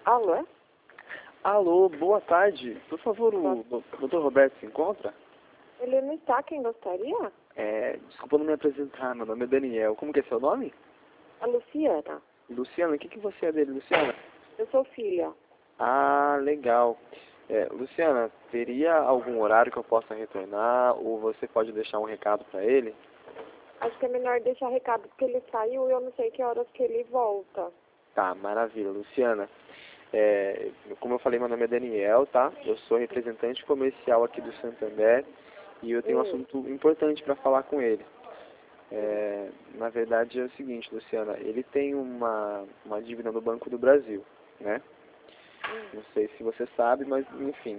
Alô? Alô, boa tarde. Por favor, o Dr. Roberto se encontra? Ele não está, quem gostaria? Desculpa não me apresentar, meu nome é Daniel. Como que é seu nome? A Luciana. Luciana, o que você é dele, Luciana? Eu sou filha. Ah, legal. Luciana, teria algum horário que eu possa retornar ou você pode deixar um recado para ele? Acho que é melhor deixar recado porque ele saiu e eu não sei que horas que ele volta. Tá, maravilha. Luciana, como eu falei, meu nome é Daniel, tá? Eu sou representante comercial aqui do Santander e eu tenho um assunto importante para falar com ele. Na verdade é o seguinte, Luciana, ele tem uma dívida no Banco do Brasil, né? Não sei se você sabe, mas enfim.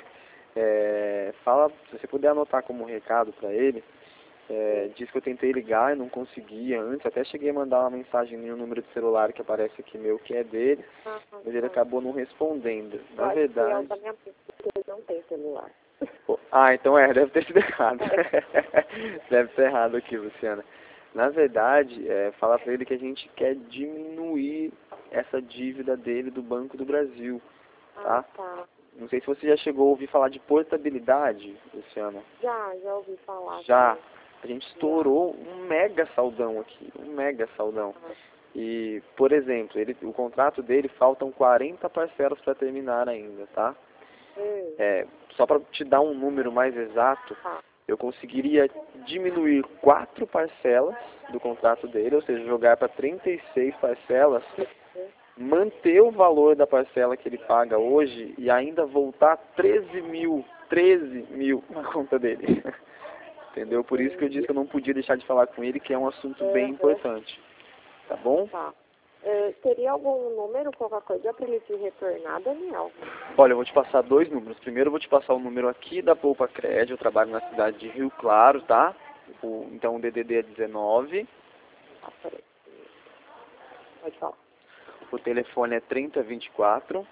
Se você puder anotar como recado para ele, diz que eu tentei ligar e não conseguia antes, até cheguei a mandar uma mensagem no número de celular que aparece aqui meu, que é dele, mas ele acabou não respondendo. Na verdade... Da minha ele não tem celular. Então deve ter sido errado. Deve ser errado aqui, Luciana. Na verdade, falar para ele que a gente quer diminuir essa dívida dele do Banco do Brasil, tá? Tá. Não sei se você já chegou a ouvir falar de portabilidade, Luciana. Já ouvi falar. Já. A gente estourou um mega saldão aqui, um mega saldão. E, por exemplo, o contrato dele faltam 40 parcelas para terminar ainda, tá? Só para te dar um número mais exato, eu conseguiria diminuir 4 parcelas do contrato dele, ou seja, jogar para 36 parcelas, manter o valor da parcela que ele paga hoje e ainda voltar 13 mil na conta dele. Entendeu? Por isso que eu disse que eu não podia deixar de falar com ele, que é um assunto bem importante. Tá bom? Tá. Teria algum número, qualquer coisa, para ele te retornar, Daniel? Olha, eu vou te passar 2 números. Primeiro eu vou te passar o número aqui da Poupa Crédito. Eu trabalho na cidade de Rio Claro, tá? Então o DDD é 19. Peraí. Pode falar. O telefone é 3024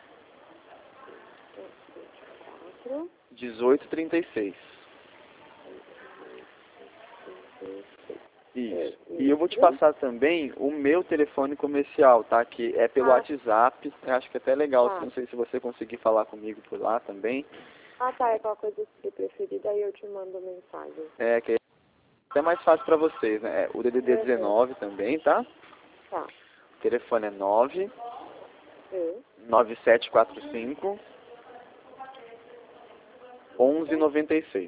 1836. Isso. E eu vou te passar também o meu telefone comercial, tá? Que é pelo WhatsApp. Eu acho que é até legal. Não sei se você conseguir falar comigo por lá também. Tá. É qualquer coisa que você preferir, daí eu te mando mensagem. Que é até mais fácil pra vocês, né? O DDD é 19 também, tá? Tá. O telefone é 9745 1196.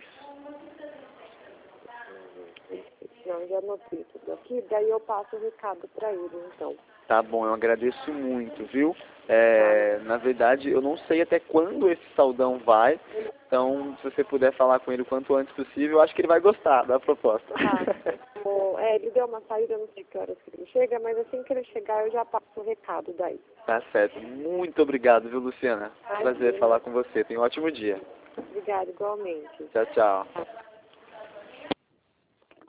Não, já anotei tudo aqui, daí eu passo o recado para ele, então. Tá bom, eu agradeço muito, viu? Na verdade, eu não sei até quando esse saldão vai, então se você puder falar com ele o quanto antes possível, eu acho que ele vai gostar da proposta. Ele deu uma saída, eu não sei que horas que ele chega, mas assim que ele chegar eu já passo o recado daí. Tá certo, muito obrigado, viu, Luciana? Prazer falar com você, tenha um ótimo dia. Obrigada, igualmente. Tchau, tchau.